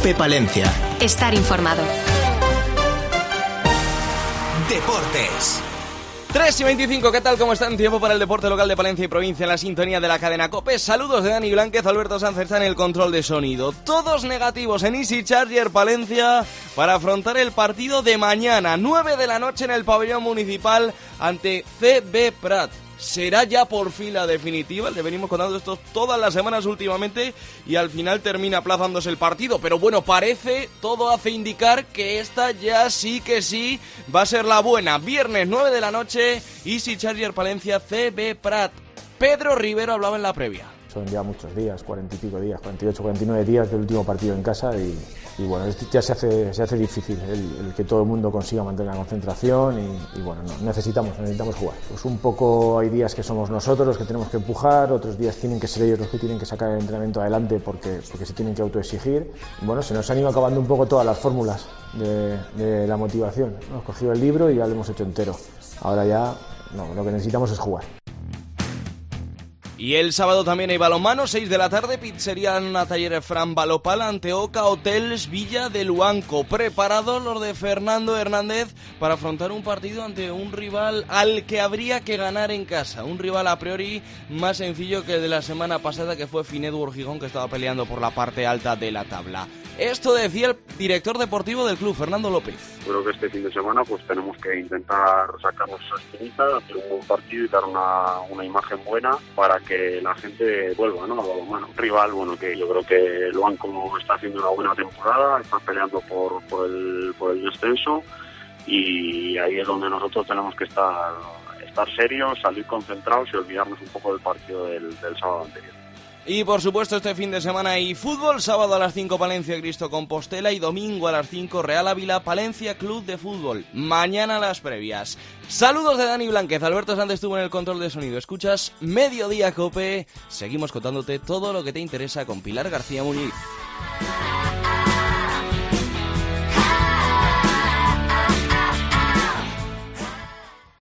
COPE Palencia. Estar informado. Deportes. 3:25, ¿qué tal? ¿Cómo están? Tiempo para el deporte local de Palencia y provincia en la sintonía de la cadena COPE. Saludos de Dani Blánquez, Alberto Sánchez está en el control de sonido. Todos negativos en Easy Charger Palencia para afrontar el partido de mañana, 9 de la noche en el pabellón municipal ante CB Prat. Será ya por fin la definitiva, le venimos contando esto todas las semanas últimamente y al final termina aplazándose el partido, pero bueno, todo hace indicar que esta ya sí que sí va a ser la buena. Viernes 9 de la noche, Easy Charger Palencia, CB Prat. Pedro Rivero hablaba en la previa. Son ya muchos días, 40 y pico días, 48, 49 días del último partido en casa y bueno, ya se hace difícil el que todo el mundo consiga mantener la concentración y bueno, necesitamos jugar. Pues un poco hay días que somos nosotros los que tenemos que empujar, otros días tienen que ser ellos los que tienen que sacar el entrenamiento adelante porque se tienen que autoexigir. Y bueno, se nos han ido acabando un poco todas las fórmulas de la motivación. Hemos cogido el libro y ya lo hemos hecho entero. Ahora ya lo que necesitamos es jugar. Y el sábado también hay balonmano, 6 de la tarde, pizzería Ana Taller Fran Balopal ante Oca Hotels Villa de Luanco. Preparados los de Fernando Hernández para afrontar un partido ante un rival al que habría que ganar en casa. Un rival a priori más sencillo que el de la semana pasada, que fue Finedur Gijón, que estaba peleando por la parte alta de la tabla. Esto decía el director deportivo del club, Fernando López. Creo que este fin de semana pues tenemos que intentar sacarnos esa espinita, hacer un buen partido y dar una imagen buena para que la gente vuelva, ¿no? Bueno, un rival, bueno, que yo creo que Luanco está haciendo una buena temporada, está peleando por el descenso y ahí es donde nosotros tenemos que estar serios, salir concentrados y olvidarnos un poco del partido del sábado anterior. Y por supuesto este fin de semana hay fútbol, sábado a las 5 Palencia Cristo Compostela y domingo a las 5 Real Ávila Palencia Club de Fútbol. Mañana las previas. Saludos de Dani Blánquez, Alberto Sánchez estuvo en el control de sonido. Escuchas Mediodía Cope, seguimos contándote todo lo que te interesa con Pilar García Muñiz.